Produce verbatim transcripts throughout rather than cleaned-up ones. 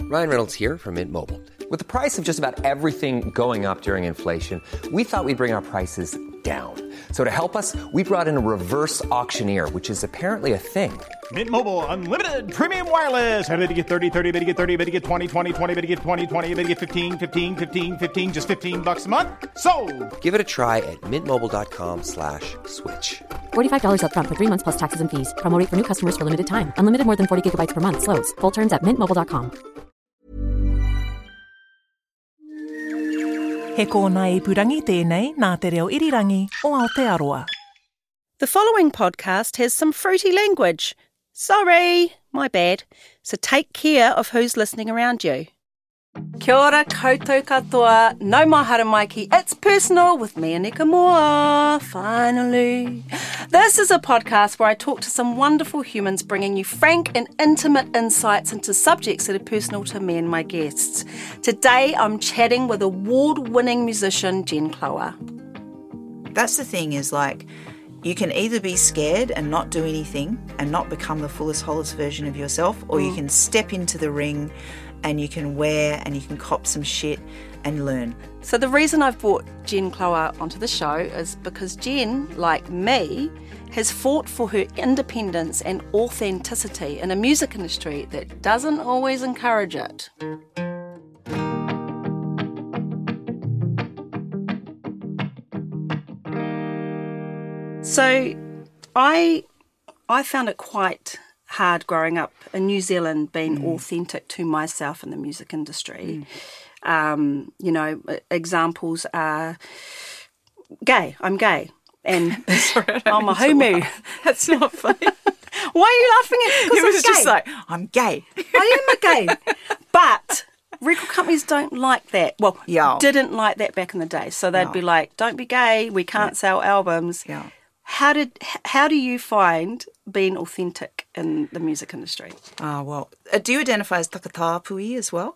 Ryan Reynolds here from Mint Mobile. With the price of just about everything going up during inflation, we thought we'd bring our prices down. So to help us, we brought in a reverse auctioneer, which is apparently a thing. Mint Mobile Unlimited Premium Wireless. How to get thirty, thirty, how to get thirty, how to get twenty, twenty, twenty, how to get twenty, twenty, how to get fifteen, fifteen, fifteen, fifteen, just fifteen bucks a month? Sold! Give it a try at mintmobile.com slash switch. forty-five dollars up front for three months plus taxes and fees. Promo rate for new customers for limited time. Unlimited more than forty gigabytes per month. Slows full terms at mint mobile dot com. He kōna ipurangi tēnei nā te reo irirangi o Aotearoa. The following podcast has some fruity language. Sorry, my bad. So take care of who's listening around you. Kia ora koutou katoa, no mahara maiki, it's personal with me and Nika Moa, finally. This is a podcast where I talk to some wonderful humans bringing you frank and intimate insights into subjects that are personal to me and my guests. Today I'm chatting with award-winning musician Jen Clougher. That's the thing is like, you can either be scared and not do anything and not become the fullest, wholest version of yourself, or mm. you can step into the ring and you can wear and you can cop some shit and learn. So the reason I've brought Jen Clougher onto the show is because Jen, like me, has fought for her independence and authenticity in a music industry that doesn't always encourage it. So I I found it quite hard growing up in New Zealand, being mm. authentic to myself in the music industry. Mm. Um, you know, examples are gay. I'm gay. And Sorry, I'm a homo. That's not funny. Why are you laughing at it? It was I'm just gay. like, I'm gay. I am a gay. But record companies don't like that. Well, yeah. didn't like that back in the day. So they'd yeah. be like, don't be gay. We can't yeah. sell albums. Yeah. How did how do you find being authentic in the music industry? Oh, well, uh, do you identify as takatapui as well?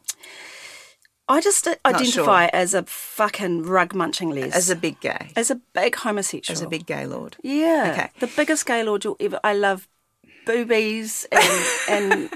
I just identify sure. as a fucking rug-munching les. As a big gay. As a big homosexual. As a big gay lord. Yeah. Okay. The biggest gay lord you'll ever... I love boobies and... and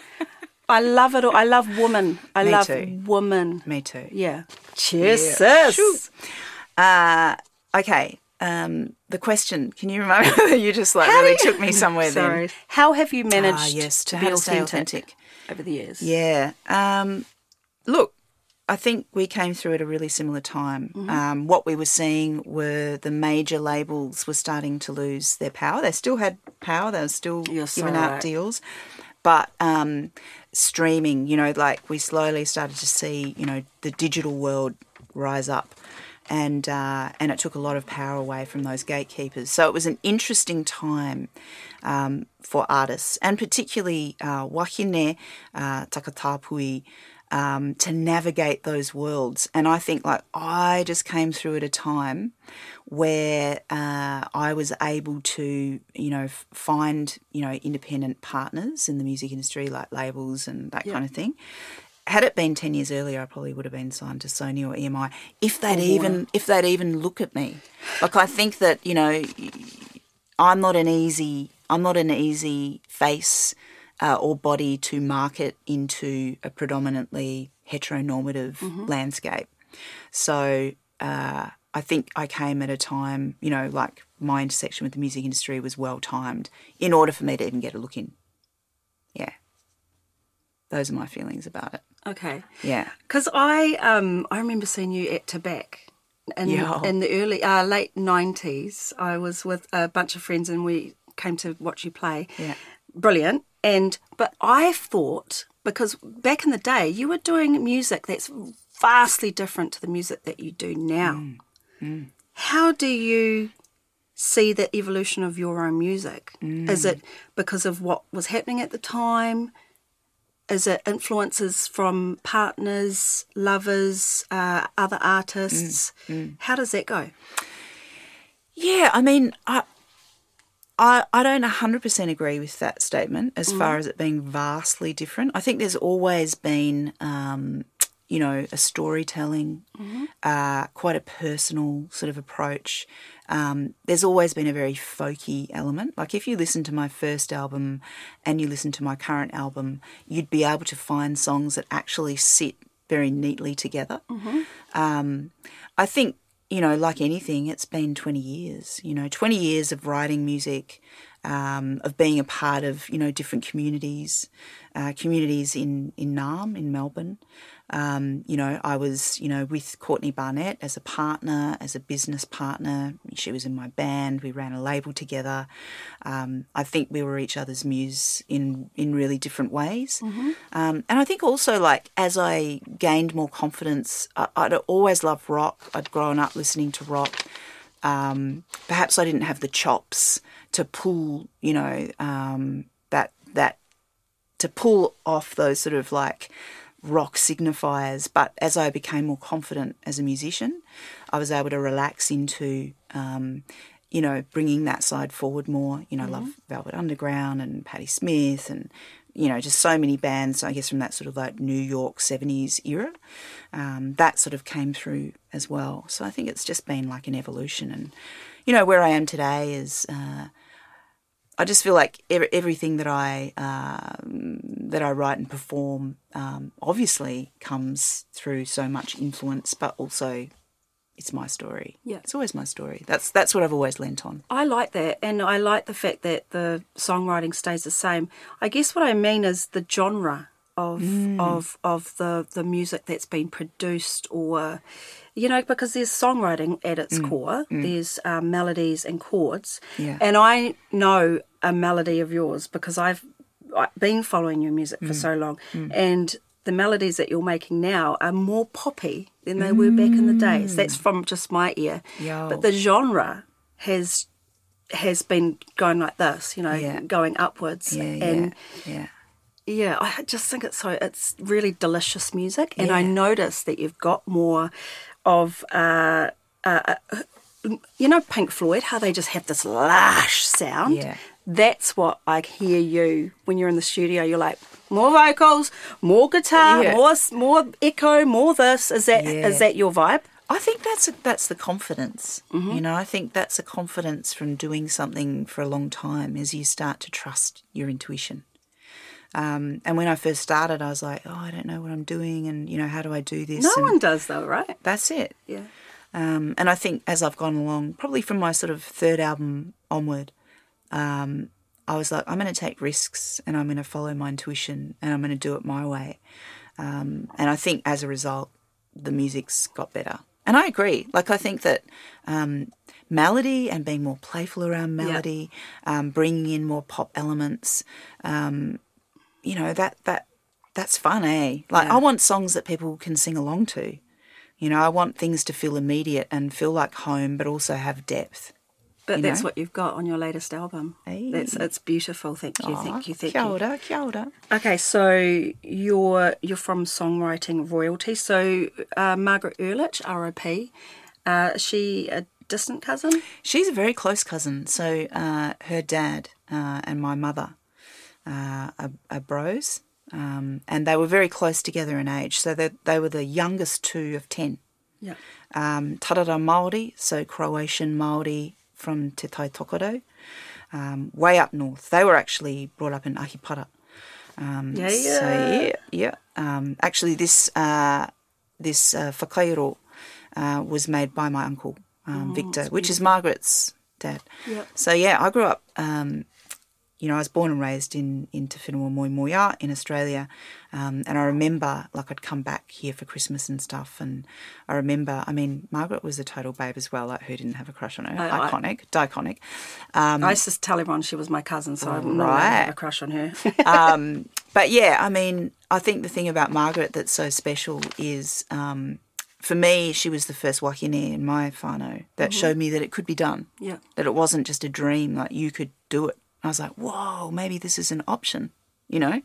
I love it all. I love women. I Me love too. women. Me too. Yeah. Cheers, yeah. sis. Uh, okay. Um, the question, can you remember? you just like how really you, took me somewhere sorry. then. How have you managed ah, yes, to, to be how to stay authentic, authentic over the years? Yeah. Um, look, I think we came through at a really similar time. Mm-hmm. Um, what we were seeing were the major labels were starting to lose their power. They still had power. They were still You're giving so out right. deals. But um, streaming, you know, like we slowly started to see, you know, the digital world rise up. And uh, and it took a lot of power away from those gatekeepers. So it was an interesting time um, for artists, and particularly uh, wahine, uh, takatapui, um, to navigate those worlds. And I think like I just came through at a time where uh, I was able to, you know, f- find, you know, independent partners in the music industry, like labels and that yeah. kind of thing. Had it been ten years earlier, I probably would have been signed to Sony or E M I, if they'd oh, even if they'd even look at me. Like I think that, you know, I'm not an easy I'm not an easy face uh, or body to market into a predominantly heteronormative mm-hmm. landscape. So uh, I think I came at a time, you know, like my intersection with the music industry was well timed in order for me to even get a look in. Yeah. Those are my feelings about it. Okay. Yeah. Because I um I remember seeing you at Tobacco in, yeah. in the early, uh, late nineties. I was with a bunch of friends and we came to watch you play. Yeah. Brilliant. And, but I thought, because back in the day, you were doing music that's vastly different to the music that you do now. Mm. Mm. How do you see the evolution of your own music? Mm. Is it because of what was happening at the time? Is it influences from partners, lovers, uh, other artists? Mm, mm. How does that go? Yeah, I mean, I I, I don't one hundred percent agree with that statement as mm. far as it being vastly different. I think there's always been um, you know, a storytelling, mm-hmm. uh, quite a personal sort of approach. Um, there's always been a very folky element. Like if you listen to my first album and you listen to my current album, you'd be able to find songs that actually sit very neatly together. Mm-hmm. Um, I think, you know, like anything, it's been twenty years, you know, twenty years of writing music, um, of being a part of, you know, different communities, uh, communities in, in Naarm, in Melbourne. Um, you know, I was, you know, with Courtney Barnett as a partner, as a business partner. She was in my band. We ran a label together. Um, I think we were each other's muse in, in really different ways. Mm-hmm. Um, and I think also, like, as I gained more confidence, I, I'd always loved rock. I'd grown up listening to rock. Um, perhaps I didn't have the chops to pull, you know, um, that, that, to pull off those sort of like rock signifiers. But as I became more confident as a musician, I was able to relax into, um, you know, bringing that side forward more. You know, mm-hmm. I love Velvet Underground and Patti Smith and, you know, just so many bands, I guess, from that sort of like New York seventies era. Um, that sort of came through as well. So I think it's just been like an evolution. And, you know, where I am today is uh, I just feel like every, everything that I uh, that I write and perform um, obviously comes through so much influence, but also it's my story. Yeah, it's always my story. That's that's what I've always lent on. I like that, and I like the fact that the songwriting stays the same. I guess what I mean is the genre of mm. of of the the music that's been produced, or you know, because there's songwriting at its mm. core. Mm. There's um, melodies and chords, yeah. and I know a melody of yours because I've been following your music for mm. so long, mm. and the melodies that you're making now are more poppy than they mm. were back in the days. That's from just my ear. Yo. But the genre has has been going like this, you know, yeah. going upwards. Yeah, and yeah, yeah. Yeah, I just think it's so, it's really delicious music. And yeah. I noticed that you've got more of, uh, uh, you know, Pink Floyd, how they just have this lush sound. Yeah. That's what I hear you when you're in the studio. You're like, more vocals, more guitar, yeah. more more echo, more this. Is that yeah. is that your vibe? I think that's a, that's the confidence. Mm-hmm. You know, I think that's a confidence from doing something for a long time as you start to trust your intuition. Um, and when I first started, I was like, oh, I don't know what I'm doing, and, you know, how do I do this? No and one does though, right? That's it. Yeah. Um, and I think as I've gone along, probably from my sort of third album onward, um, I was like, I'm going to take risks and I'm going to follow my intuition and I'm going to do it my way. Um, and I think as a result, the music's got better. And I agree. Like, I think that um, melody and being more playful around melody, yeah. um, bringing in more pop elements, um, you know, that that that's fun, eh? Like, yeah. I want songs that people can sing along to. You know, I want things to feel immediate and feel like home, but also have depth. But that's know? what you've got on your latest album. Hey. That's it's beautiful. Thank you, Aww, thank you, thank kia you. ora, kia ora. Okay, so you're you're from songwriting royalty. So uh, Margaret Ehrlich, R I P, uh, is she a distant cousin? She's a very close cousin. So uh, her dad uh, and my mother uh, are, are bros, um, and they were very close together in age. So they they were the youngest two of ten. Yeah. Um, Tarara Māori, so Croatian Māori from Te Tai Tokerau, um, way up north. They were actually brought up in Ahipara. Um, yeah, yeah. So, yeah, yeah. Um, actually, this uh, this uh, whakairo uh, was made by my uncle, um, oh, Victor, which is Margaret's dad. Yep. So, yeah, I grew up, um, you know, I was born and raised in, in Te Whenua Moemoeā in Australia. Um, and I remember, like, I'd come back here for Christmas and stuff. And I remember, I mean, Margaret was a total babe as well. Like, who didn't have a crush on her? I, Iconic, diconic. Um, I used to tell everyone she was my cousin, so I'm not right. allowed to have a crush on her. um, but, yeah, I mean, I think the thing about Margaret that's so special is, um, for me, she was the first wakine in my whānau that mm-hmm. showed me that it could be done. Yeah. That it wasn't just a dream, like you could do it. I was like, whoa, maybe this is an option, you know.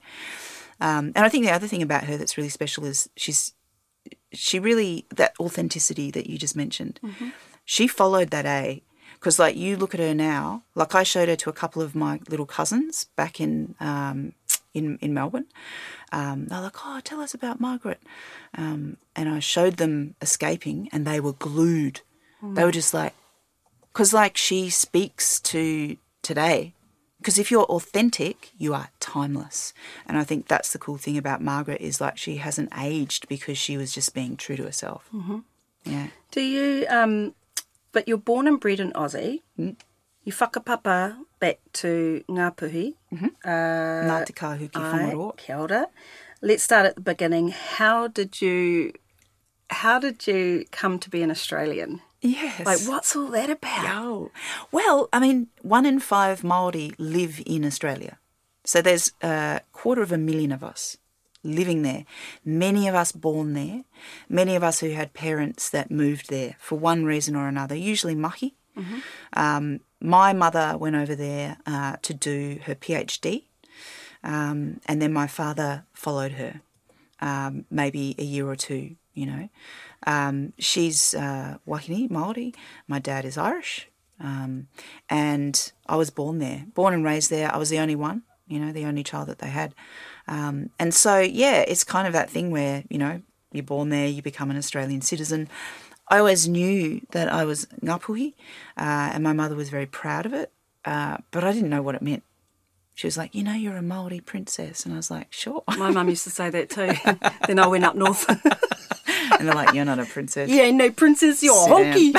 Um, and I think the other thing about her that's really special is she's, she really, that authenticity that you just mentioned, mm-hmm. she followed that A. Because, like, you look at her now, like I showed her to a couple of my little cousins back in um, in, in Melbourne. Um, they're like, oh, tell us about Margaret. Um, and I showed them Escaping and they were glued. Mm. They were just like, because like she speaks to today. Because if you're authentic, you are timeless. And I think that's the cool thing about Margaret is like she hasn't aged because she was just being true to herself. Mm-hmm. Yeah. Do you, um, but you're born and bred in Aussie. Mm. You whakapapa back to Ngāpuhi. Mm-hmm. Uh, Ngā Te Kahuki Whangaroa. Kia ora. Let's start at the beginning. How did you, how did you come to be an Australian? Yes. Like, what's all that about? Yo. Well, I mean, one in five Māori live in Australia. So there's a quarter of a million of us living there. Many of us born there. Many of us who had parents that moved there for one reason or another, usually mahi. Mm-hmm. Um, my mother went over there uh, to do her PhD, um, and then my father followed her, um, maybe a year or two, you know. Um, she's uh, Wahine, Māori. My dad is Irish. Um, and I was born there, born and raised there. I was the only one, you know, the only child that they had. Um, and so, yeah, it's kind of that thing where, you know, you're born there, you become an Australian citizen. I always knew that I was Ngāpuhi, uh, and my mother was very proud of it, uh, but I didn't know what it meant. She was like, you know, you're a Māori princess. And I was like, sure. My mum used to say that too. Then I went up north. And they're like, you're not a princess. Yeah, no princess, you're honky.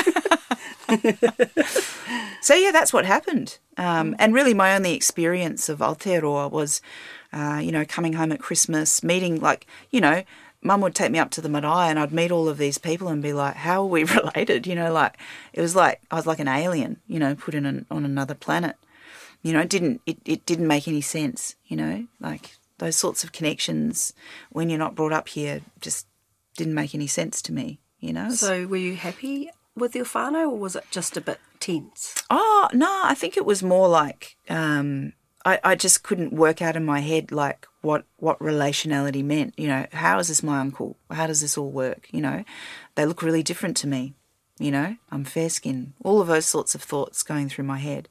So, yeah, that's what happened. Um, and really my only experience of Aotearoa was, uh, you know, coming home at Christmas, meeting, like, you know, Mum would take me up to the marae and I'd meet all of these people and be like, how are we related? You know, like, it was like, I was like an alien, you know, put in an, on another planet. You know, it didn't, it, it didn't make any sense, you know, like those sorts of connections when you're not brought up here just didn't make any sense to me, you know. So were you happy with your whānau or was it just a bit tense? Oh, no, I think it was more like um, I, I just couldn't work out in my head like what, what relationality meant. You know, how is this my uncle? How does this all work? You know, they look really different to me. You know, I'm fair-skinned. All of those sorts of thoughts going through my head.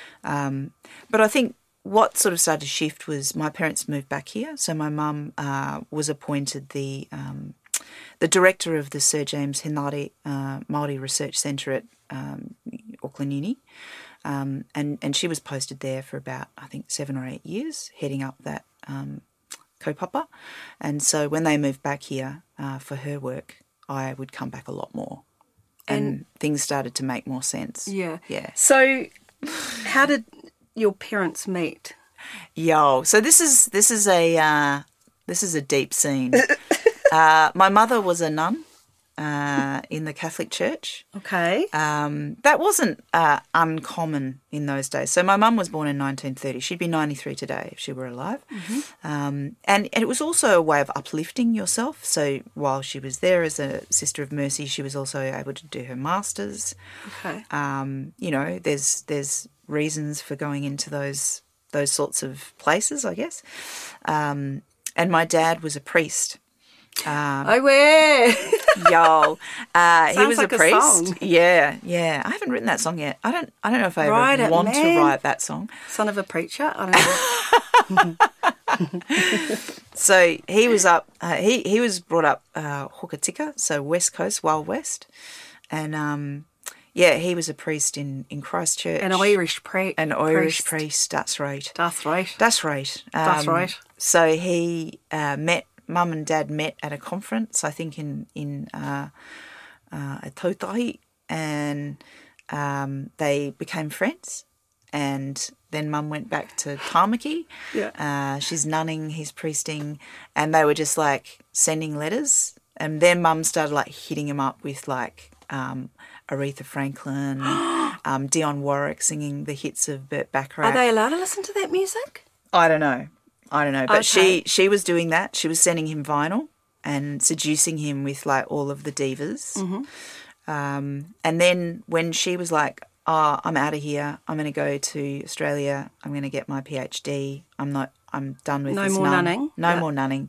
Um, but I think what sort of started to shift was my parents moved back here. So my mum uh, was appointed the um, the director of the Sir James Henare uh, Māori Research Centre at um, Auckland Uni. Um, and, and she was posted there for about, I think, seven or eight years, heading up that um, kaupapa. And so when they moved back here uh, for her work, I would come back a lot more. And, and things started to make more sense. Yeah. Yeah. So how did your parents meet? Yo, so this is this is a uh, this is a deep scene. uh, my mother was a nun uh, in the Catholic Church. Okay. Um, that wasn't uh, uncommon in those days. So my mum was born in nineteen thirty. She'd be ninety-three today if she were alive. Mm-hmm. Um, and, and it was also a way of uplifting yourself. So while she was there as a Sister of Mercy, she was also able to do her masters. Okay. Um, you know, there's there's reasons for going into those those sorts of places, I guess. Um, and my dad was a priest. Um, oh, where? Yo, uh, he was like a a priest. song. Yeah, yeah. I haven't written that song yet. I don't. I don't know if I Write ever it, want man. to write that song. Son of a preacher? I don't know. So he was up. Uh, he he was brought up uh, Hokitika, so West Coast, Wild West, and um, yeah, he was a priest in, in Christchurch. An Irish priest. An Irish priest. That's right. That's right. That's right. Um, That's right. So he uh, met. Mum and Dad met at a conference, I think in in uh, uh, at Tautahi, and um, they became friends. And then Mum went back to Tāmaki. Yeah. Uh, she's nunning, he's priesting, and they were just like sending letters. And then Mum started like hitting him up with like um, Aretha Franklin, um, Dionne Warwick singing the hits of Burt Bacharach. Are they allowed to listen to that music? I don't know. I don't know, but Okay. she she was doing that. She was sending him vinyl and seducing him with like all of the divas. Mm-hmm. Um, and then when she was like, "Oh, I'm out of here. I'm going to go to Australia. I'm going to get my PhD. I'm not. I'm done with No this more nun. nunning. No Yeah. more nunning."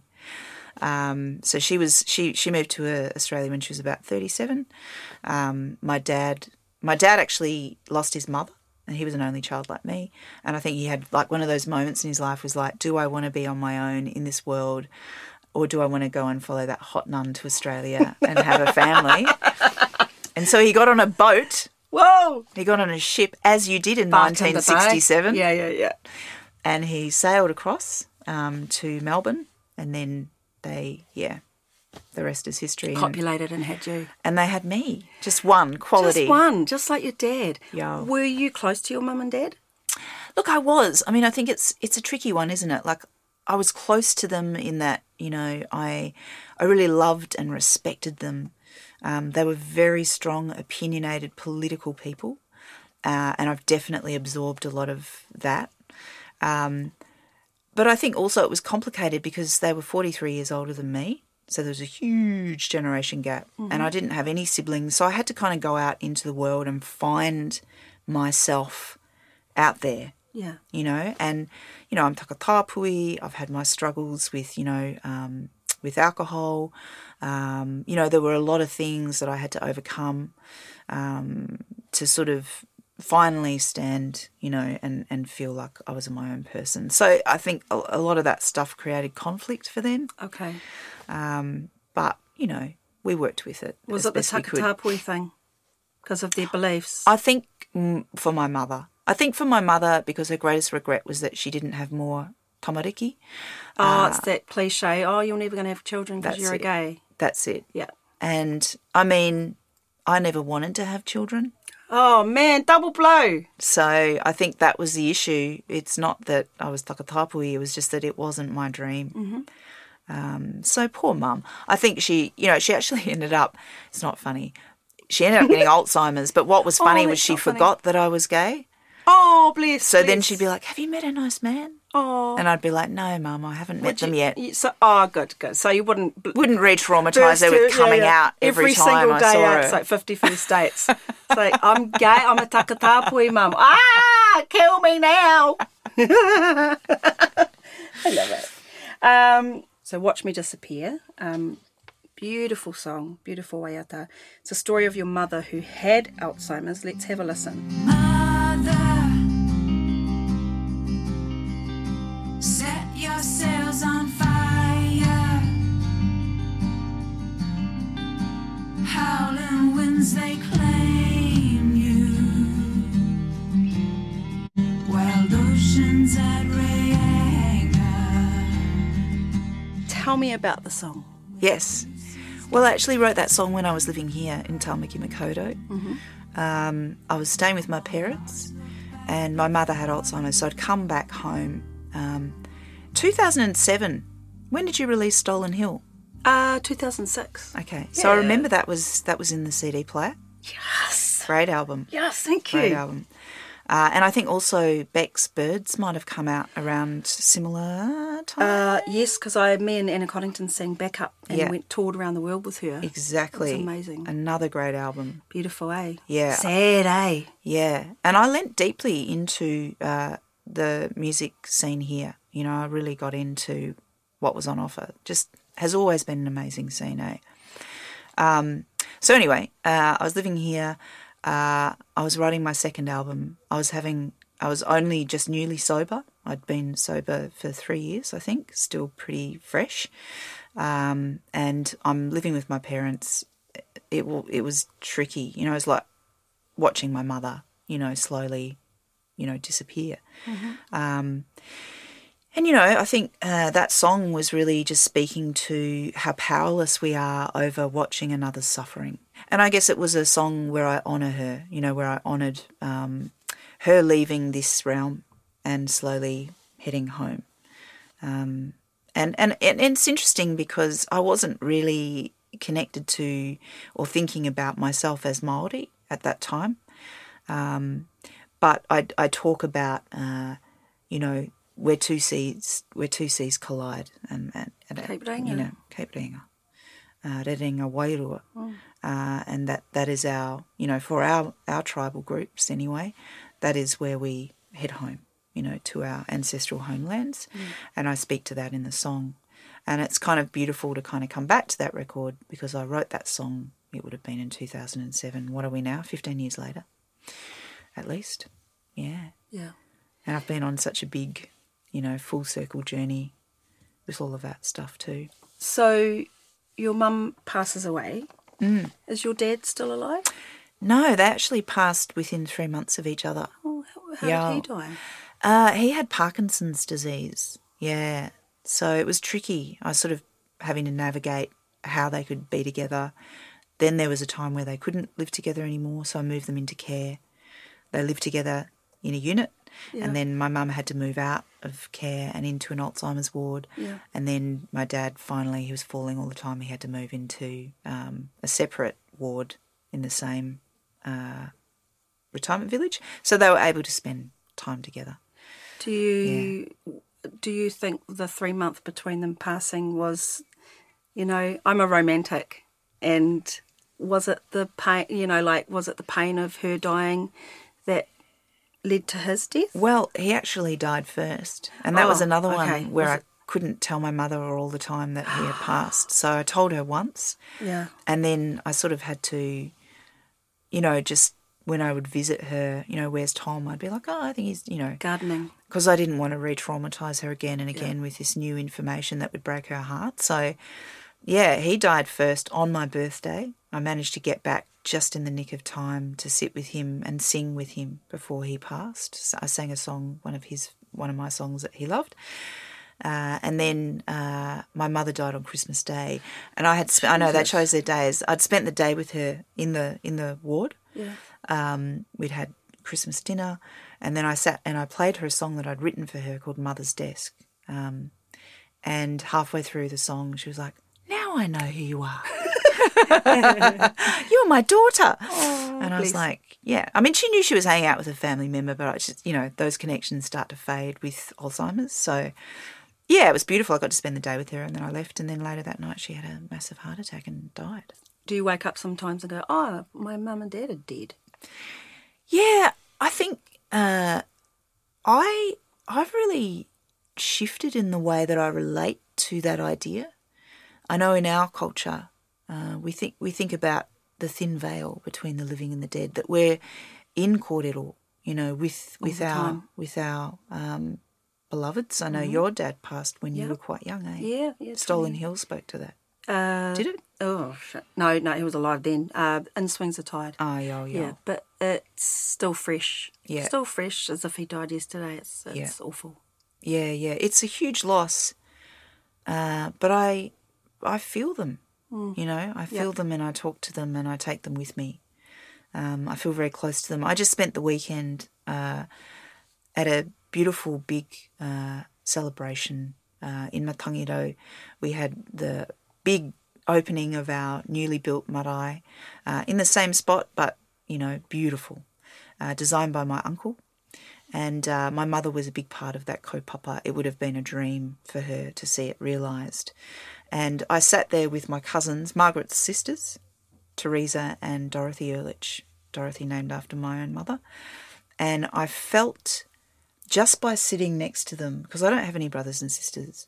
Um, so she was she she moved to uh, Australia when she was about thirty-seven. Um, my dad my dad actually lost his mother And he was an only child like me. And I think he had like one of those moments in his life was like, do I want to be on my own in this world, or do I want to go and follow that hot nun to Australia and have a family? And so he got on a boat. Whoa! He got on a ship, as you did in Back in the nineteen sixty-seven. Bay. Yeah, yeah, yeah. And he sailed across um, to Melbourne, and then they, yeah, the rest is history. Copulated and had you. And they had me, just one quality. Just one, just like your dad. Yeah. Were you close to your mum and dad? Look, I was. I mean, I think it's it's a tricky one, isn't it? Like, I was close to them in that, you know, I I really loved and respected them. Um, they were very strong, opinionated, political people, uh, and I've definitely absorbed a lot of that. Um, but I think also it was complicated because they were forty-three years older than me, so there was a huge generation gap, mm-hmm. and I didn't have any siblings, so I had to kind of go out into the world and find myself out there. Yeah. You know, and, you know, I'm takatapui, I've had my struggles with, you know, um, with alcohol. Um, you know, there were a lot of things that I had to overcome um, to sort of finally stand, you know, and, and feel like I was my own person. So I think a, a lot of that stuff created conflict for them. Okay. Um, but, you know, we worked with it. Was it the takatapui thing because of their beliefs? I think mm, for my mother. I think for my mother, because her greatest regret was that she didn't have more tamariki. Oh, uh, it's that cliche, oh, you're never going to have children because you're a it. gay. That's it. Yeah. And, I mean, I never wanted to have children. Oh, man, double blow. So I think that was the issue. It's not that I was takatapui, it was just that it wasn't my dream. Mm-hmm. Um, so poor mum. I think she, you know, she actually ended up, it's not funny, she ended up getting Alzheimer's, but what was funny oh, was she funny. forgot that I was gay. Oh, bless. So bless. then she'd be like, have you met a nice man? Oh. And I'd be like, no, Mum, I haven't met Would them you, yet. You, so, oh, good, good. So you wouldn't... Bl- Wouldn't re-traumatise her with coming yeah, yeah. out every, every time single I day saw out, her. It's like fifty first dates. It's like, I'm gay, I'm a takatapui mum. Ah, kill me now. I love it. Um, so Watch Me Disappear. Um, beautiful song, beautiful waiata. It's a story of your mother who had Alzheimer's. Let's have a listen. Set your sails on fire. Howling winds, they claim you. Wild oceans at anchor. Tell me about the song. Yes. Well, I actually wrote that song when I was living here in Tamaki Makaurau. Mm-hmm. Um, I was staying with my parents and my mother had Alzheimer's, so I'd come back home. Um, two thousand seven, when did you release Stolen Hill? Uh, two thousand six. Okay, yeah. so I remember that was that was in the C D player. Yes. Great album. Yes, thank you. Great album. Uh, and I think also Beck's Birds might have come out around similar time. Uh, yes, because I, me and Anna Coddington sang Backup and Yeah. went toured around the world with her. Exactly. It was amazing. Another great album. Beautiful, eh? Yeah. Sad, eh? Yeah. And I lent deeply into uh, the music scene here. You know, I really got into what was on offer. Just has always been an amazing scene, eh? Um, so anyway, uh, I was living here. Uh, I was writing my second album. I was having, I was only just newly sober. I'd been sober for three years, I think, still pretty fresh. Um, and I'm living with my parents. It, it was tricky. You know, it was like watching my mother, you know, slowly, you know, disappear. Mm-hmm. Um, and, you know, I think uh, that song was really just speaking to how powerless we are over watching another's suffering. And I guess it was a song where I honour her, you know, where I honoured um, her leaving this realm and slowly heading home. Um, and, and, and it's interesting because I wasn't really connected to or thinking about myself as Māori at that time. Um, but I, I talk about, uh, you know, where two seas where two seas collide, and, and, and Cape Reinga. you know, Cape Reinga, uh, Rerenga Wairua, mm. uh, and that, that is our, you know, for our, our tribal groups anyway, that is where we head home, you know, to our ancestral homelands, mm. and I speak to that in the song, and it's kind of beautiful to kind of come back to that record because I wrote that song. It would have been in two thousand seven. What are we now? Fifteen years later, at least. Yeah. Yeah. And I've been on such a big, you know, full circle journey with all of that stuff too. So your mum passes away. Mm. Is your dad still alive? No, they actually passed within three months of each other. Oh, how, how Yeah. did he die? Uh, he had Parkinson's disease, yeah. So it was tricky. I was sort of having to navigate how they could be together. Then there was a time where they couldn't live together anymore, so I moved them into care. They lived together in a unit, Yeah. and then my mum had to move out of care and into an Alzheimer's ward. Yeah. And then my dad finally, he was falling all the time, he had to move into um, a separate ward in the same uh, retirement village. So they were able to spend time together. Do you do you think the three month between them passing was, you know, I'm a romantic, and was it the pain, you know, like was it the pain of her dying that led to his death? Well, he actually died first, and that Oh, was another okay. one where Was I it- couldn't tell my mother all the time that he had passed. So I told her once, Yeah. and then I sort of had to, you know, just when I would visit her, you know, where's Tom? I'd be like, oh, I think he's, you know, Gardening. because I didn't want to re-traumatise her again and again with this new information that would break her heart. So, yeah, he died first on my birthday. I managed to get back just in the nick of time to sit with him and sing with him before he passed. So I sang a song, one of his, one of my songs that he loved. Uh, and then uh, my mother died on Christmas Day, and I had sp- I know they chose their days. I'd spent the day with her in the in the ward. Yeah. Um, we'd had Christmas dinner, and then I sat and I played her a song that I'd written for her called Mother's Desk. Um, and halfway through the song, she was like, "Now I know who you are. You're my daughter." Oh, and I was bless. like, "Yeah." I mean, she knew she was hanging out with a family member, but I just, you know, those connections start to fade with Alzheimer's. So, yeah, it was beautiful. I got to spend the day with her, and then I left. And then later that night, she had a massive heart attack and died. Do you wake up sometimes and go, oh, my mum and dad are dead? Yeah, I think uh, I I've really shifted in the way that I relate to that idea. I know in our culture, uh, we think we think about the thin veil between the living and the dead. That we're in kōrero, you know, with with the our time. with our um, beloveds. I know your dad passed when you Yeah. were quite young, eh? Yeah, yeah. Stolen twenty. Hill spoke to that. Uh, Did it? Oh, shit. No, no, he was alive then. Uh, in Swings the Tide. Oh, yeah, yeah. Yeah, but it's still fresh. Yeah. Still fresh as if he died yesterday. It's it's Yeah. awful. Yeah, yeah. It's a huge loss. Uh, but I I feel them, you know. I feel Yep. them and I talk to them and I take them with me. Um, I feel very close to them. I just spent the weekend uh, at a beautiful big uh, celebration uh, in Matangiro. We had the big opening of our newly built marae uh, in the same spot, but, you know, beautiful, uh, designed by my uncle. And uh, my mother was a big part of that kaupapa. It would have been a dream for her to see it realised. And I sat there with my cousins, Margaret's sisters, Teresa and Dorothy Ehrlich, Dorothy named after my own mother. And I felt, just by sitting next to them, because I don't have any brothers and sisters,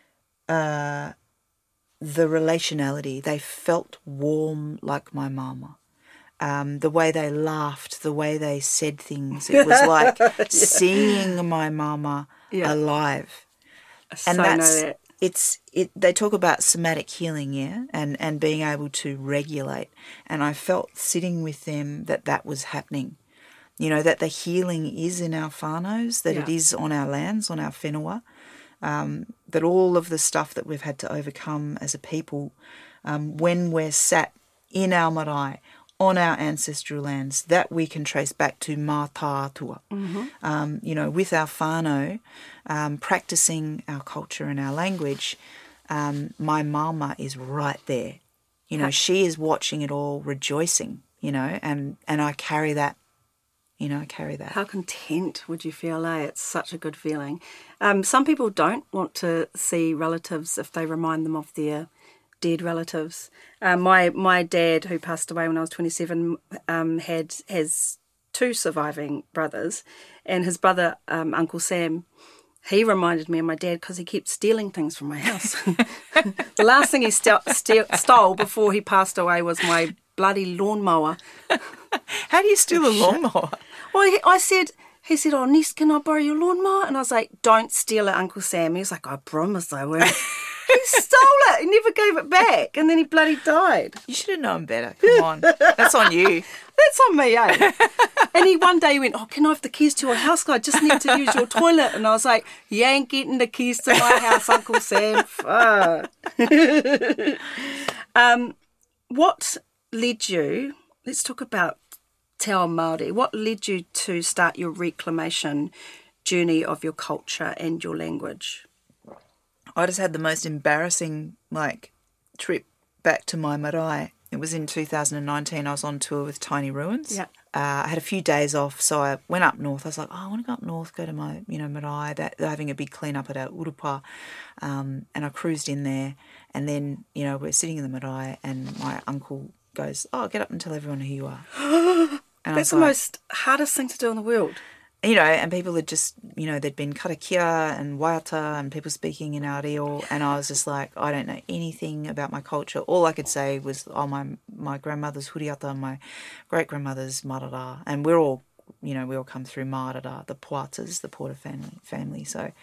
uh, the relationality, they felt warm like my mama. Um, the way they laughed, the way they said things, it was like seeing my mama Yeah. alive. So And know that's that. it's it. They talk about somatic healing, yeah, and and being able to regulate. And I felt sitting with them that that was happening. You know, that the healing is in our whānaus, that it Yeah. is on our lands, on our whenua, um, that all of the stuff that we've had to overcome as a people, um, when we're sat in our marae, on our ancestral lands, that we can trace back to mā tātua. Mm-hmm. Um, you know, with our whānau, um, practicing our culture and our language, um, my mama is right there. You know, she is watching it all, rejoicing, you know, and, and I carry that, you know, I carry that. How content would you feel, eh? It's such a good feeling. Um, some people don't want to see relatives if they remind them of their dead relatives. Uh, my my dad, who passed away when I was twenty-seven, um, had has two surviving brothers, and his brother, um, Uncle Sam, he reminded me of my dad because he kept stealing things from my house. The last thing he st- st- stole before he passed away was my bloody lawnmower. How do you steal a lawnmower? Well, he, I said, he said, oh, Ness, can I borrow your lawnmower? And I was like, don't steal it, Uncle Sam. He was like, I promise I won't. He stole it. He never gave it back. And then he bloody died. You should have known better. Come on. That's on you. That's on me, eh? And he one day went, oh, can I have the keys to your house? I just need to use your toilet. And I was like, you ain't getting the keys to my house, Uncle Sam. Fuck. um, what led you, let's talk about Te Ao Māori. What led you to start your reclamation journey of your culture and your language? I just had the most embarrassing, like, trip back to my marae. It was in two thousand nineteen. I was on tour with Tiny Ruins. Yeah. Uh, I had a few days off, so I went up north. I was like, oh, I want to go up north, go to my, you know, marae. That, they're having a big clean-up at our Urupa. Um, and I cruised in there. And then, you know, we're sitting in the marae and my uncle goes, oh, get up and tell everyone who you are. And That's the like, most hardest thing to do in the world. You know, and people had just, you know, there'd been karakia and waiata and people speaking in our reo, and I was just like, I don't know anything about my culture. All I could say was, oh, my my grandmother's huriata, my great-grandmother's marara, and we're all, you know, we all come through marara, the Puatas, the Porter family, family. So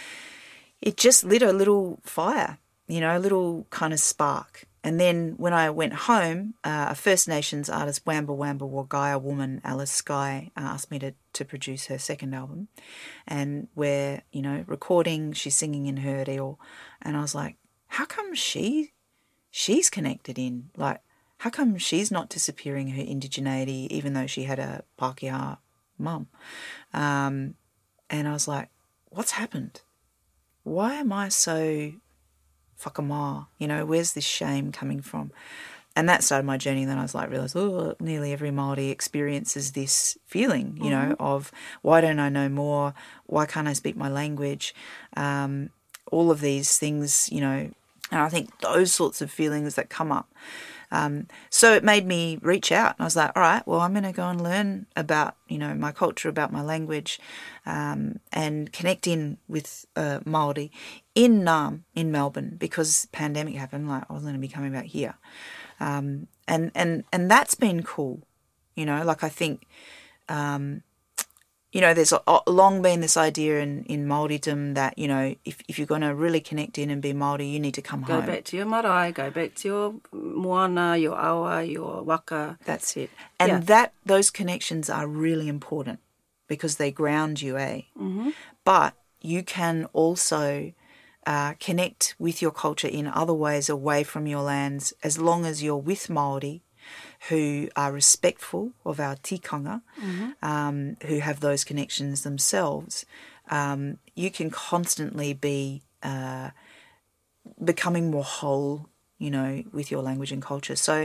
it just lit a little fire, you know, a little kind of spark. And then when I went home, uh, a First Nations artist, Wamba Wamba Wagaya woman, Alice Skye, uh, asked me to, to produce her second album. And we're, you know, recording, she's singing in her reo. And I was like, how come she, she's connected in? Like, how come she's not disappearing her indigeneity, even though she had a Pākehā mum? Um, and I was like, what's happened? Why am I so... whakamā, you know, where's this shame coming from? And that started my journey. And then I was like, realised, oh, nearly every Māori experiences this feeling, you mm-hmm. know, of why don't I know more? Why can't I speak my language? Um, all of these things, you know, and I think those sorts of feelings that come up. Um, so it made me reach out. And I was like, all right, well, I'm going to go and learn about, you know, my culture, about my language, um, and connect in with uh, Māori in Naarm, in Melbourne, because pandemic happened. Like, I wasn't going to be coming back here. Um, and, and, and that's been cool, you know, like I think, um, you know, there's a, a, long been this idea in, in Māoridom that, you know, if, if you're going to really connect in and be Māori, you need to come go home. Go back to your marae, go back to your moana, your awa, your waka. That's it. And yeah. that those connections are really important because they ground you, eh? Mm-hmm. But you can also uh, connect with your culture in other ways away from your lands as long as you're with Māori who are respectful of our tikanga, mm-hmm. um, who have those connections themselves. Um, you can constantly be uh, becoming more whole, you know, with your language and culture. So,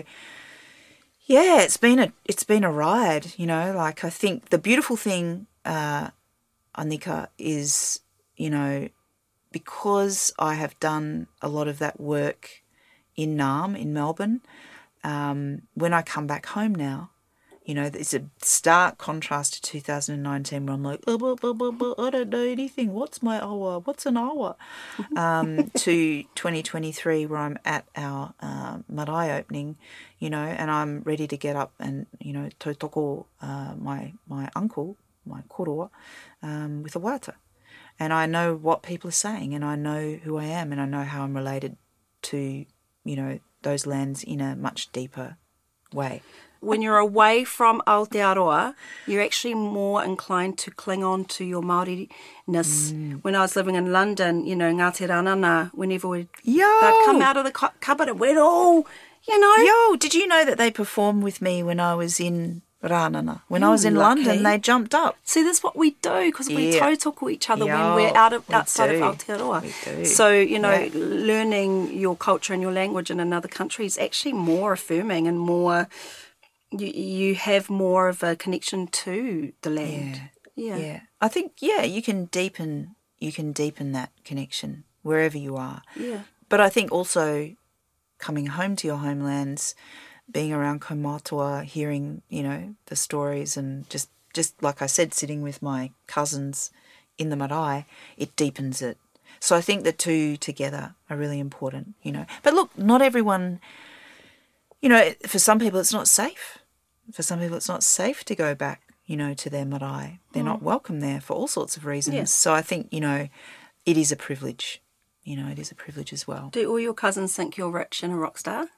yeah, it's been a it's been a ride, you know. Like I think the beautiful thing, uh, Anika, is, you know, because I have done a lot of that work in Naarm, in Melbourne. Um, when I come back home now, you know, it's a stark contrast to two thousand nineteen where I'm like, oh, blah, blah, blah, blah, I don't know anything. What's my awa? What's an awa? Um, to twenty twenty-three where I'm at our uh, marae opening, you know, and I'm ready to get up and, you know, tautoko uh, my, my uncle, my koroa, um, with a waiata. And I know what people are saying and I know who I am and I know how I'm related to, you know, those lands in a much deeper way. When you're away from Aotearoa, you're actually more inclined to cling on to your Māori-ness. Mm. When I was living in London, you know, Ngāti Ranana, whenever we'd, they'd come out of the cu- cupboard and we'd all, you know. Yo, did you know that they performed with me when I was in Ranana? When I was in lucky. London, they jumped up. See, that's what we do because we Yeah. tautoko each other Yo, when we're out of we outside do. of Aotearoa. We do. So, you know, Yeah. learning your culture and your language in another country is actually more affirming and more, you, you have more of a connection to the land. Yeah. Yeah. Yeah. I think, yeah, you can deepen, you can deepen that connection wherever you are. Yeah. But I think also coming home to your homelands, being around kaumātua, hearing, you know, the stories and just, just like I said, sitting with my cousins in the marae, it deepens it. So I think the two together are really important, you know. But look, not everyone, you know, for some people it's not safe. For some people it's not safe to go back, you know, to their marae. They're not welcome there for all sorts of reasons. Yeah. So I think, you know, it is a privilege. You know, it is a privilege as well. Do all your cousins think you're rich and a rock star?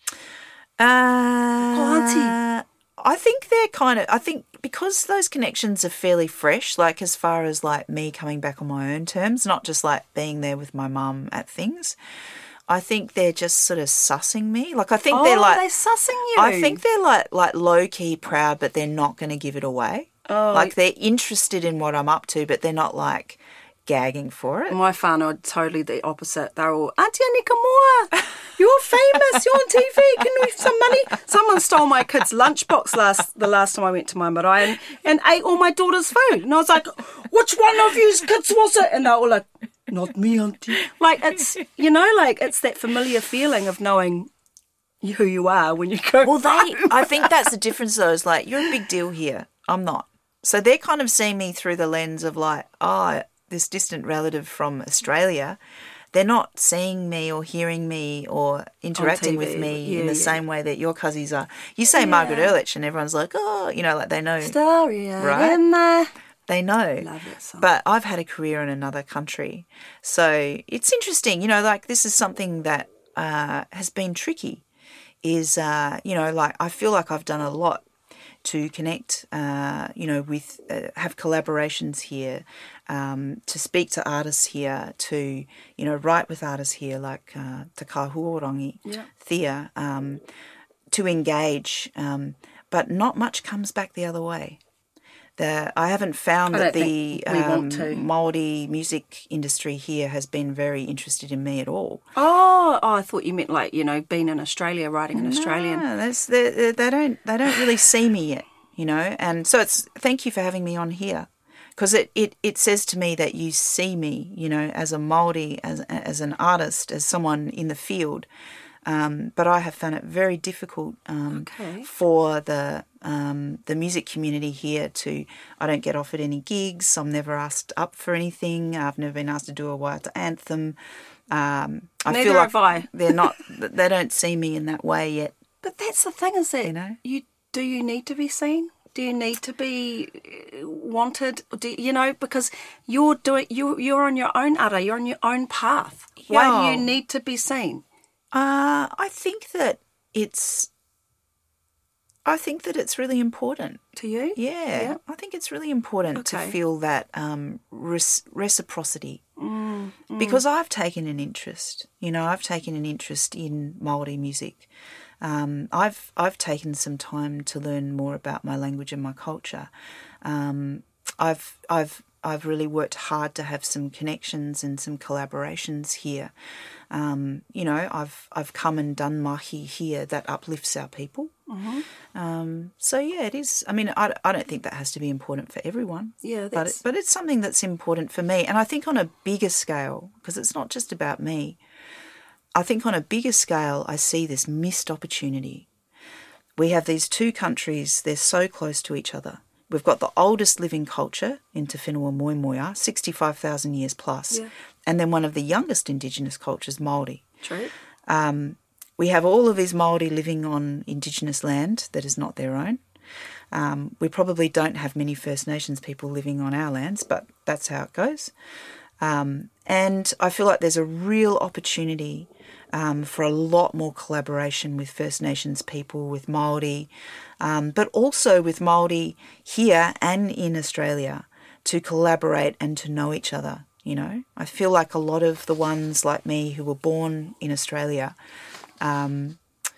Uh, Oh, auntie. I think they're kind of, I think because those connections are fairly fresh, like as far as like me coming back on my own terms, not just like being there with my mum at things, I think they're just sort of sussing me. Like I think Oh, they're like, they're sussing you. I think they're like, like low key proud, but they're not going to give it away. Oh. Like they're interested in what I'm up to, but they're not like gagging for it. My whānau are totally the opposite. They're all, Auntie Anika Moa, you're famous, you're on T V, can we have some money? Someone stole my kid's lunchbox last the last time I went to my marae and, and ate all my daughter's food. And I was like, which one of you kids was it? And they're all like, not me, Auntie. Like, it's, you know, like, it's that familiar feeling of knowing who you are when you go Well, they, home. I think that's the difference though, is like, you're a big deal here. I'm not. So they're kind of seeing me through the lens of like, oh, this distant relative from Australia. They're not seeing me or hearing me or interacting T V, with me yeah, in the yeah. same way that your cousins are. You say Margaret Ehrlich and everyone's like, oh, you know, like they know. Story Right? in there. They know. Love that song. But I've had a career in another country. So it's interesting, you know, like this is something that uh, has been tricky is, uh, you know, like I feel like I've done a lot to connect, uh, you know, with, uh, have collaborations here, um, to speak to artists here, to, you know, write with artists here like uh, Te Kahuorangi, Yeah. Thea, um, to engage, um, but not much comes back the other way. The, I haven't found I that don't the think we um, want to. Māori music industry here has been very interested in me at all. Oh, oh, I thought you meant like, you know, being in Australia, writing an Australian. No, that's, they, they, they don't they don't really see me yet, you know. And so it's thank you for having me on here, because it, it, it says to me that you see me, you know, as a Māori, as as an artist, as someone in the field. Um, but I have found it very difficult um, Okay. for the um, the music community here to. I don't get offered any gigs. I'm never asked up for anything. I've never been asked to do a Waiata anthem. Um, I Neither feel like have I. they're not. They don't see me in that way yet. But that's the thing, is that You know? you do you need to be seen? Do you need to be uh, wanted? Do you know, because you're doing you you're on your own ara, you're on your own path. Why do Yeah. you need to be seen? Uh, I think that it's. I think that it's really important. To you? Yeah, Yeah. I think it's really important Okay. to feel that um, res- reciprocity. Mm, Because I've taken an interest, you know, I've taken an interest in Māori music. Um, I've I've taken some time to learn more about my language and my culture. Um, I've I've I've really worked hard to have some connections and some collaborations here. Um, you know, I've I've come and done mahi here that uplifts our people. Um, so yeah, it is. I mean, I, I don't think that has to be important for everyone. Yeah, but that's- it, but it's something that's important for me, and I think on a bigger scale, because it's not just about me. I think on a bigger scale, I see this missed opportunity. We have these two countries; they're so close to each other. We've got the oldest living culture in Te Whenua Moemoeā, sixty-five thousand years plus, Yeah. and then one of the youngest Indigenous cultures, Māori. True. We have all of these Māori living on Indigenous land that is not their own. Um, we probably don't have many First Nations people living on our lands, but that's how it goes. Um, and I feel like there's a real opportunity um, for a lot more collaboration with First Nations people, with Māori, um, but also with Māori here and in Australia to collaborate and to know each other. You know, I feel like a lot of the ones like me who were born in Australia, um,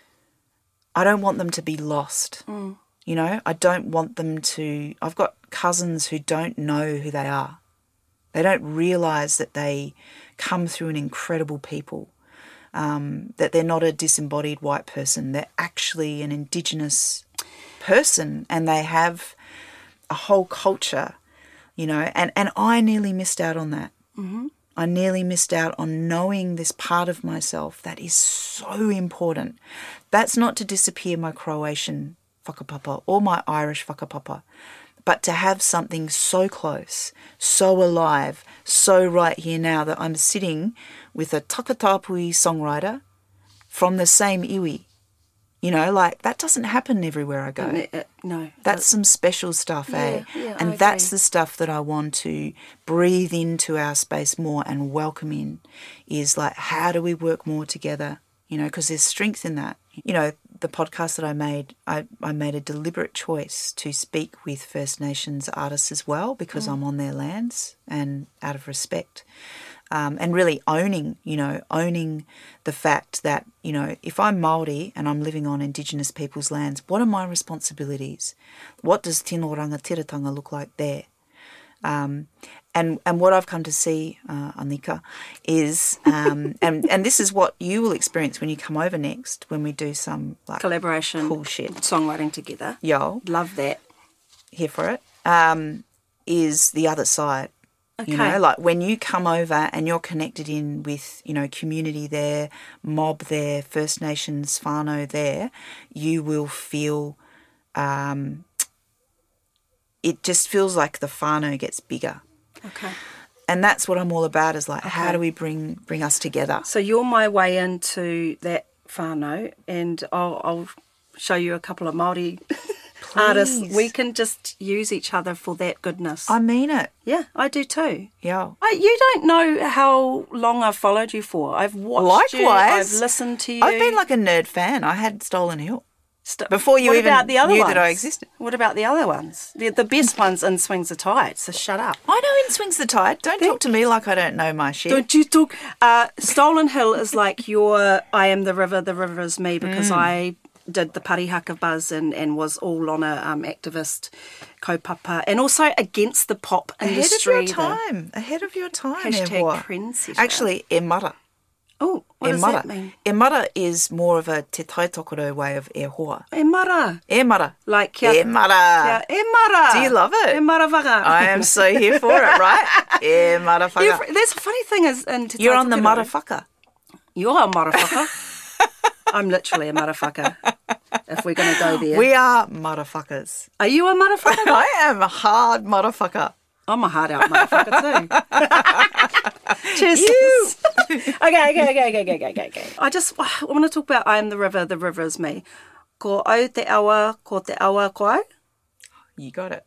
I don't want them to be lost. Mm. You know, I don't want them to. I've got cousins who don't know who they are. They don't realise that they come through an incredible people, um, that they're not a disembodied white person. They're actually an Indigenous person, and they have a whole culture, you know, and, and I nearly missed out on that. Mm-hmm. I nearly missed out on knowing this part of myself that is so important. That's not to disappear my Croatian whakapapa or my Irish whakapapa, but to have something so close, so alive, so right here now that I'm sitting with a Takatapui songwriter from the same iwi, You know, like that doesn't happen everywhere I go. Uh, uh, no. That's some special stuff, eh? Yeah, yeah, and I that's agree. the stuff that I want to breathe into our space more and welcome in is like, how do we work more together? You know, because there's strength in that. You know, the podcast that I made, I, I made a deliberate choice to speak with First Nations artists as well because Mm. I'm on their lands and out of respect. Um, and really owning, you know, owning the fact that, you know, if I'm Māori and I'm living on Indigenous people's lands, what are my responsibilities? What does tino rangatiratanga look like there? Um, and and what I've come to see, uh, Anika, is, um, and, and this is what you will experience when you come over next, when we do some like Collaboration. cool shit. Songwriting together. Yo, Love that. here for it, um, is the other side. You Okay. know, like when you come over and you're connected in with, you know, community there, mob there, First Nations whānau there, you will feel, um, it just feels like the whānau gets bigger. Okay. And that's what I'm all about is like, how do we bring bring us together? So you're my way into that whānau, and I'll, I'll show you a couple of Māori artists. Please. We can just use each other for that goodness. I mean it. yeah, I do too. Yeah. I, you don't know how long I've followed you for. I've watched you. Likewise. I've listened to you. I've been like a nerd fan. I had Stolen Hill. St- before you what even about the other knew ones? that I existed. What about the other ones? The, the best ones in Swings the Tide, so shut up. I know in Swings the Tide. Don't talk to me like I don't know my shit. Don't you talk. Uh, Stolen Hill is like your I am the river, the river is me, because Mm. I did the Parihaka Buzz and, and was all on a um, activist kaupapa and also against the pop Ahead industry. of your time. Ahead of your time, Hashtag Ewa. trendsetter. Actually, e mara. Oh, what e does mara. that mean? E mara is more of a te tautokoro way of e hoa. E mara. E mara. Like kia, E mara. kia, e mara. Do you love it? E mara waka. I am so here for it, right? E mara You- whaka. There's a funny thing is in Te You're on the Tautokoro- motherfucker. You're a motherfucker. I'm literally a motherfucker. If we're going to go there. We are motherfuckers. Are you a motherfucker? I am a hard motherfucker. I'm a hard out motherfucker too. Cheers. You. okay, okay, okay, okay, okay, okay, okay. I just I want to talk about I am the river, the river is me. Ko au te awa, ko te awa ko au. You got it.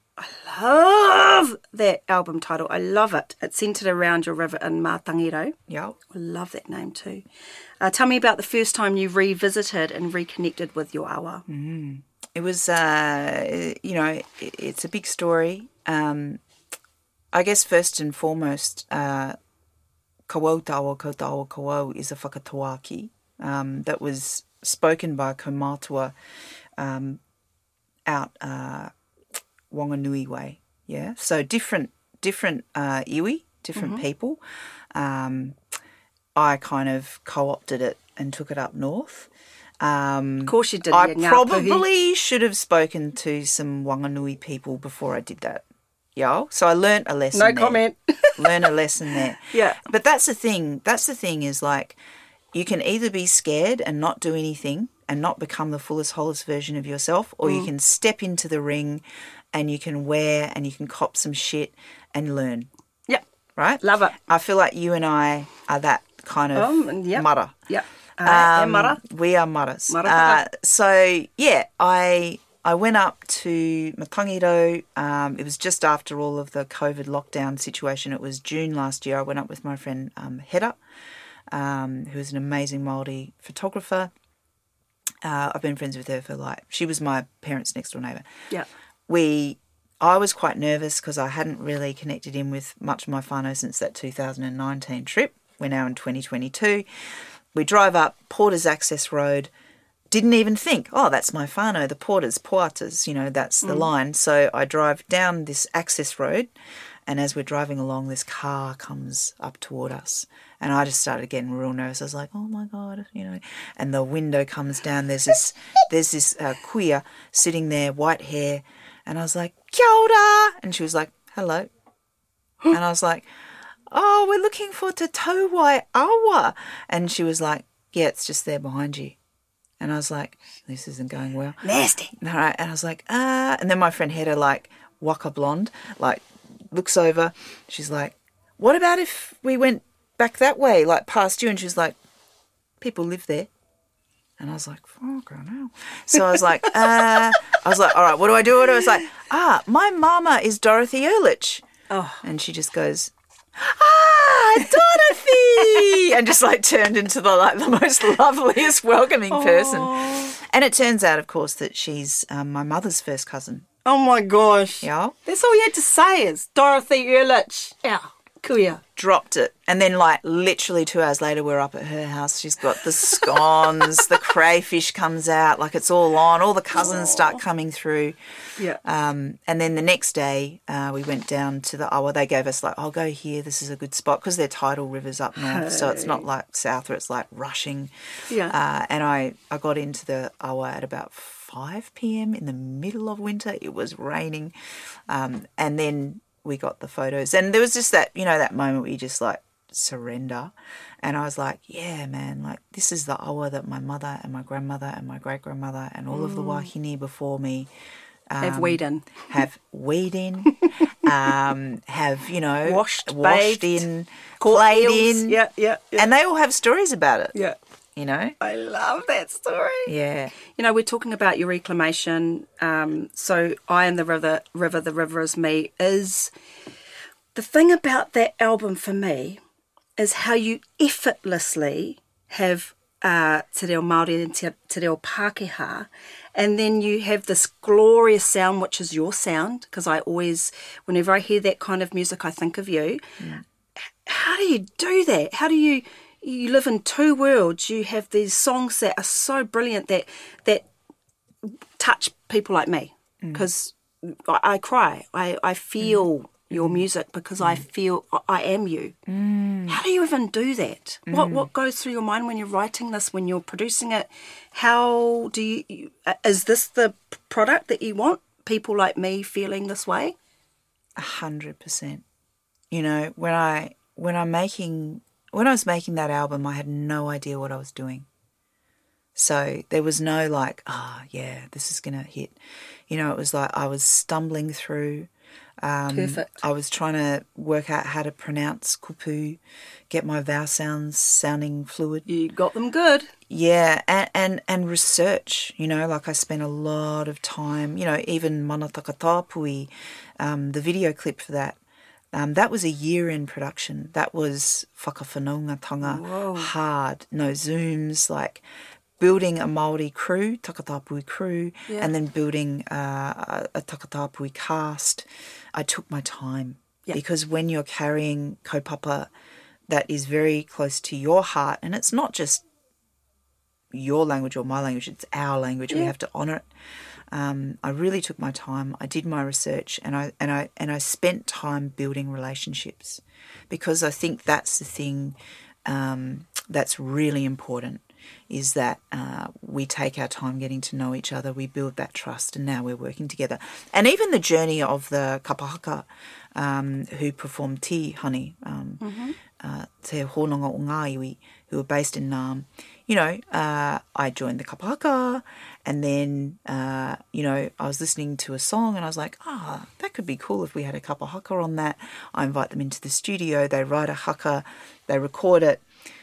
Love that album title. I love it. It's centred around your river in Mātangiro. Yeah. I love that name too. Uh, tell me about the first time you revisited and reconnected with your awa. It was, uh, you know, it, it's a big story. Um, I guess first and foremost, uh, kawau tawa ko tawa kawau is a whakatawaki um, that was spoken by Kaumatua um, out uh, Wanganui way. Yeah, so different, different uh, iwi, different people. Um, I kind of co-opted it and took it up north. Um, Of course you did. I you ngā puhi. probably should have spoken to some Wanganui people before I did that. Yeah, so I learnt a lesson. No there. comment. Learn a lesson there. Yeah. But that's the thing. That's the thing is like you can either be scared and not do anything and not become the fullest, wholest version of yourself, or Mm. you can step into the ring and you can wear and you can cop some shit and learn, Yep. right? Love it. I feel like you and I are that kind of Um, yep. mara. Yep. Uh, Um, e mara. We are maras. Mara Uh, whaka. so yeah, I I went up to Matangiro. Um, it was just after all of the COVID lockdown situation. It was June last year. I went up with my friend um, Hedda, um, who is an amazing Māori photographer. Uh, I've been friends with her for like she was my parents' next door neighbour. Yeah. We, I was quite nervous because I hadn't really connected in with much of my whānau since that two thousand nineteen trip. We're now in twenty twenty-two. We drive up Porter's Access Road. Didn't even think, oh, that's my whānau, the Porters, Poatas, you know, that's the line. So I drive down this access road, and as we're driving along, this car comes up toward us. And I just started getting real nervous. I was like, oh, my God, you know. And the window comes down. There's this there's this uh, kuia sitting there, white hair. And I was like, kia ora. And she was like, hello. And I was like, oh, we're looking for Te Tauwai Awa. And she was like, yeah, it's just there behind you. And I was like, this isn't going well. Nasty. All right. And I was like, ah. And then my friend Hedda, like, waka blonde, like, looks over. She's like, what about if we went back that way, like, past you? And she was like, people live there. And I was like, fucking hell. So I was like, uh, I was like, all right, what do I do? And I was like, ah, my mama is Dorothy Ehrlich. Oh. And she just goes, ah, Dorothy, and just like turned into the like the most loveliest, welcoming person. And it turns out, of course, that she's um, my mother's first cousin. Oh my gosh. Yeah. That's all you had to say is Dorothy Ehrlich. Yeah. Kuya. Dropped it. And then like literally two hours later we're up at her house. She's got the scones, the crayfish comes out, like it's all on. All the cousins start coming through. Yeah. Um, and then the next day uh, we went down to the Awa. They gave us like, I'll go here, this is a good spot, because they're tidal rivers up north. Hey. So it's not like south where it's like rushing. Yeah. Uh, and I, I got into the Awa at about five p.m. in the middle of winter. It was raining. Um, and then we got the photos. And there was just that, you know, that moment where you just like surrender. And I was like, yeah, man, like this is the Awa that my mother and my grandmother and my great-grandmother and all mm. of the wahine before me um, have weed in. Have weed in. um, have, you know, washed, washed bathed, in, played in. Yeah, yeah, yeah. And they all have stories about it. Yeah. You know? I love that story. Yeah. You know, we're talking about your reclamation. Um, so I Am the River, River, the River is Me is... The thing about that album for me is how you effortlessly have uh, Te Reo Māori and Te, te Reo Pākehā, and then you have this glorious sound, which is your sound, because I always, whenever I hear that kind of music, I think of you. Yeah. How do you do that? How do you... You live in two worlds. You have these songs that are so brilliant that that touch people like me, because mm. I, I cry. I, I feel mm. your music because mm. I feel I am you. Mm. How do you even do that? Mm. What what goes through your mind when you're writing this, when you're producing it? How do you, is this the product that you want? People like me feeling this way? A hundred percent. You know, when I when I'm making... When I was making that album, I had no idea what I was doing. So there was no like, ah, oh, yeah, this is going to hit. You know, it was like I was stumbling through. Um, Perfect. I was trying to work out how to pronounce kupu, get my vowel sounds sounding fluid. You got them good. Yeah, and, and, and research, you know, like I spent a lot of time, you know, even Mana Takatapui, um, the video clip for that. Um, that was a year in production. That was whakawhanaungatanga, hard, no zooms, like building a Māori crew, Takatapui crew, yeah. and then building uh, a, a Takatapui cast. I took my time yeah. because when you're carrying kaupapa that is very close to your heart, and it's not just your language or my language, it's our language, yeah. we have to honour it. Um, I really took my time. I did my research, and I and I and I spent time building relationships, because I think that's the thing um, that's really important. Is that uh, we take our time getting to know each other, we build that trust, and now we're working together. And even the journey of the kapahaka um, who performed Ti Honey, um, mm-hmm. uh, Te Hononga o Ngā Iwi, who were based in Nam. You know, uh, I joined the kapahaka, and then, uh, you know, I was listening to a song and I was like, ah, oh, that could be cool if we had a kapahaka on that. I invite them into the studio, they write a haka, they record it,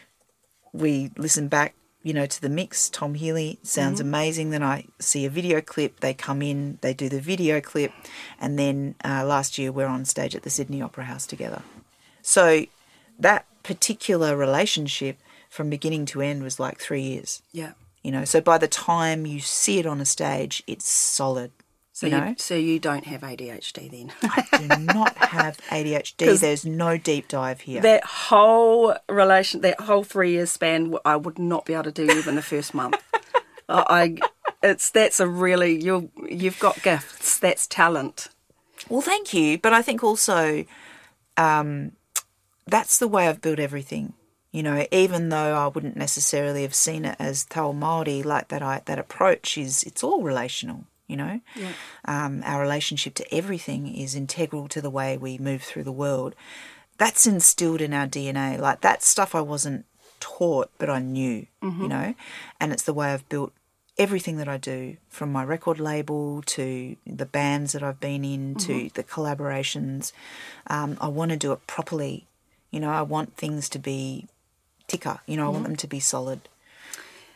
we listen back, you know, to the mix. Tom Healy sounds mm-hmm. amazing. Then I see a video clip, they come in, they do the video clip, and then uh, last year we're on stage at the Sydney Opera House together. So that particular relationship from beginning to end was like three years. Yeah. You know, so by the time you see it on a stage, it's solid. So you you, know? so you don't have A D H D then? I do not have A D H D. There's no deep dive here. That whole relation, that whole three year span, I would not be able to do even the first month. I, it's that's a really you you've got gifts. That's talent. Well, thank you, but I think also um, that's the way I've built everything. You know, even though I wouldn't necessarily have seen it as Te Ao Māori, like that, I, that approach is, it's all relational, you know. Yeah. Um, our relationship to everything is integral to the way we move through the world. That's instilled in our D N A. Like, that stuff I wasn't taught, but I knew, mm-hmm. you know. And it's the way I've built everything that I do, from my record label to the bands that I've been in to mm-hmm. the collaborations. Um, I want to do it properly. You know, I want things to be tika, you know, I want them to be solid.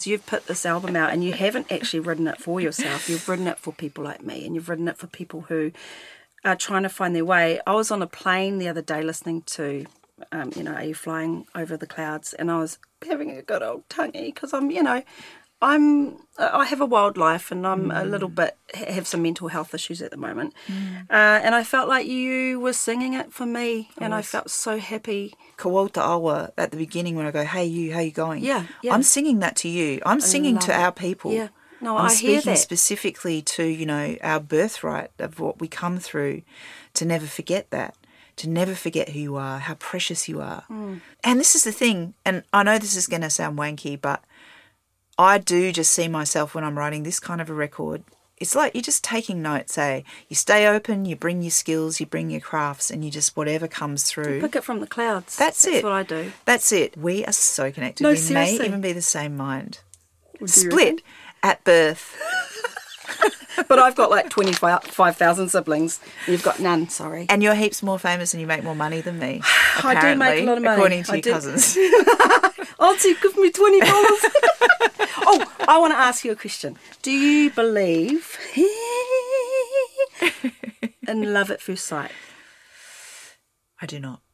you've put this album out and you haven't actually written it for yourself. You've written it for people like me, and you've written it for people who are trying to find their way. I was on a plane the other day listening to, um, you know, Are You Flying Over the Clouds? And I was having a good old tonguey because I'm, you know, I'm I have a wild life, and I'm mm. a little bit have some mental health issues at the moment, mm. uh, and I felt like you were singing it for me, and I felt so happy. Ka wauta awa at the beginning when I go, hey you, how you going? Yeah, yeah. I'm singing that to you. I'm singing to it. our people. Yeah, no, I'm I speaking hear that. specifically to, you know, our birthright of what we come through, to never forget that. To never forget who you are, how precious you are. Mm. And this is the thing, and I know this is going to sound wanky, but I do just see myself when I'm writing this kind of a record. It's like you're just taking notes, eh? You stay open, you bring your skills, you bring your crafts, and you just, whatever comes through. You pick it from the clouds. That's, That's it. That's what I do. That's it. We are so connected. No, we seriously. may even be the same mind. Would Split at birth. But I've got like twenty-five thousand siblings. And you've got none, sorry. And you're heaps more famous and you make more money than me. I do make a lot of money. According to I your do. cousins. Auntie, give me twenty dollars. Oh, I want to ask you a question. Do you believe in love at first sight? I do not.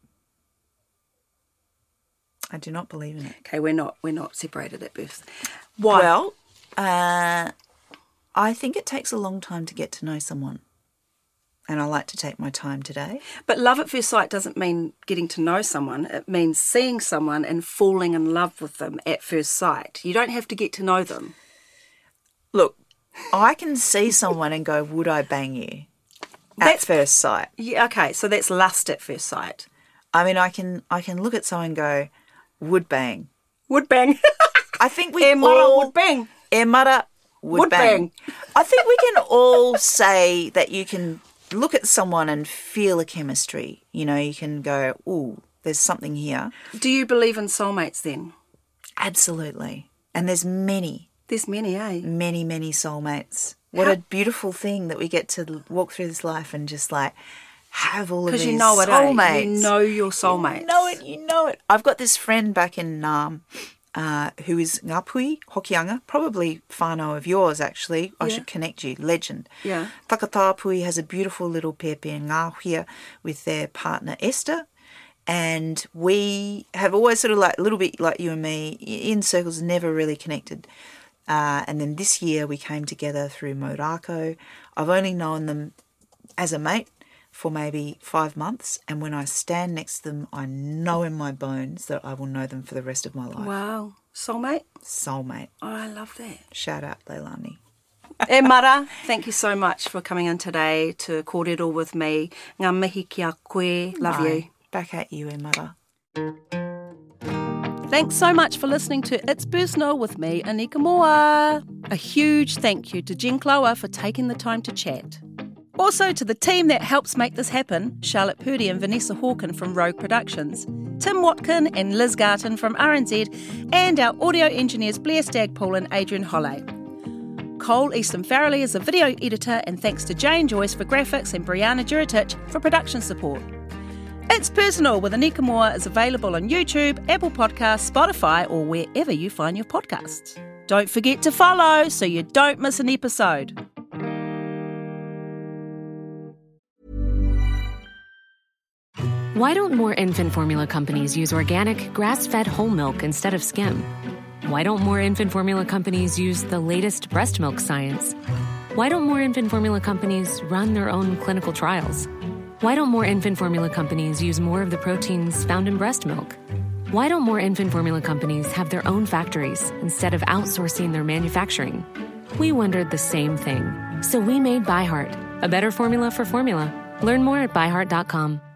I do not believe in it. Okay, we're not we're not separated at birth. Why? Well, uh, I think it takes a long time to get to know someone. And I like to take my time today. But love at first sight doesn't mean getting to know someone. It means seeing someone and falling in love with them at first sight. You don't have to get to know them. Look, I can see someone and go, would I bang you at That's, first sight? Yeah, okay, so that's lust at first sight. I mean, I can I can look at someone and go, would bang. Would bang. I think we E mara all... would bang. E mara would, Would bang. bang. I think we can all say that you can look at someone and feel a chemistry. You know, you can go, ooh, there's something here. Do you believe in soulmates then? Absolutely. And there's many, There's many, eh? many, many soulmates. What How- a beautiful thing that we get to walk through this life and just like have all of these Because you know it, soulmates. eh? You know your soulmates. You know it, you know it. I've got this friend back in um, uh, who is Ngāpuhi, Hokianga, probably whānau of yours actually. I Yeah. should connect you. Legend. Yeah. Takatapui has a beautiful little pepe in Ngāhuia with their partner Esther. And we have always sort of like a little bit like you and me, in circles, never really connected. Uh, and then this year we came together through Morako. I've only known them as a mate for maybe five months. And when I stand next to them, I know in my bones that I will know them for the rest of my life. Wow. Soulmate? Soulmate. Oh, I love that. Shout out, Leilani. E mara, thank you so much for coming in today to kōrero with me. Ngā mihi ki a koe. Love Ai, you. Back at you, Emara. Thanks so much for listening to It's Personal with me, Anika Moa. A huge thank you to Jen Clower for taking the time to chat. Also to the team that helps make this happen, Charlotte Purdy and Vanessa Hawken from Rogue Productions, Tim Watkin and Liz Garton from R N Z, and our audio engineers Blair Stagpool and Adrian Holley. Cole Easton Farrelly is a video editor, and thanks to Jane Joyce for graphics and Brianna Juritich for production support. It's Personal with Anika Moa is available on YouTube, Apple Podcasts, Spotify, or wherever you find your podcasts. Don't forget to follow so you don't miss an episode. Why don't more infant formula companies use organic, grass-fed whole milk instead of skim? Why don't more infant formula companies use the latest breast milk science? Why don't more infant formula companies run their own clinical trials? Why don't more infant formula companies use more of the proteins found in breast milk? Why don't more infant formula companies have their own factories instead of outsourcing their manufacturing? We wondered the same thing. So we made ByHeart, a better formula for formula. Learn more at by heart dot com.